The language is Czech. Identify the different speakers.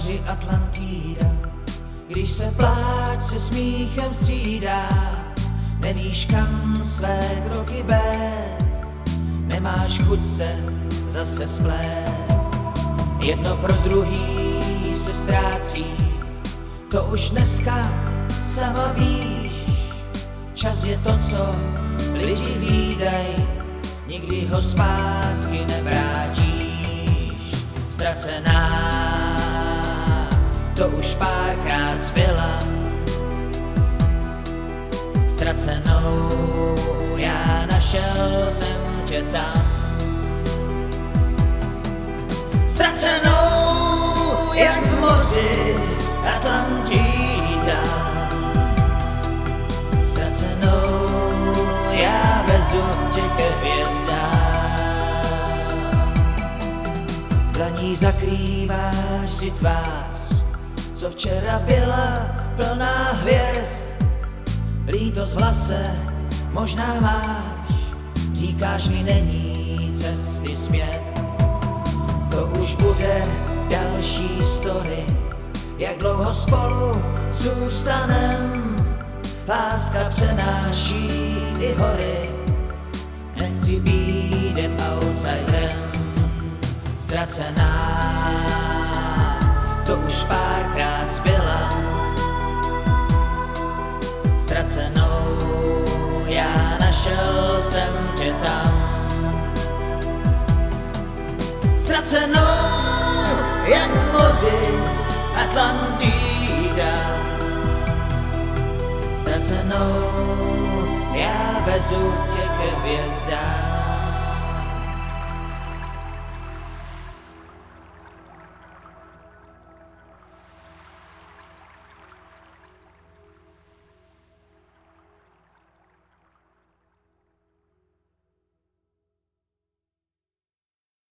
Speaker 1: moři Atlantida, když se pláč se smíchem střídá, nevíš kam své kroky vést, nemáš chuť se zase splést. Jedno pro druhý se ztrácí, to už dneska sama víš. Čas je to, co lidi vídaj, nikdy ho zpátky nevrátíš. Ztracená, to už párkrát zbyla. Ztracenou, já našel jsem tě tam. Ztracenou, jak v moři Atlantida. Ztracenou, já vezu tě ke hvězdám. Dlaní zakrýváš si tvář, co včera byla plná hvězd. Lítost v hlase možná máš, říkáš mi není cesty zpět. To už bude další story, jak dlouho spolu zůstanem. Láska přenáší i hory, nechci být jen outsiderem. Ztracená, to už párkrát zbyla. Ztracenou, já našel jsem tě tam. Ztracenou, jak v moři Atlantida. Ztracenou, já vezu tě ke hvězdám.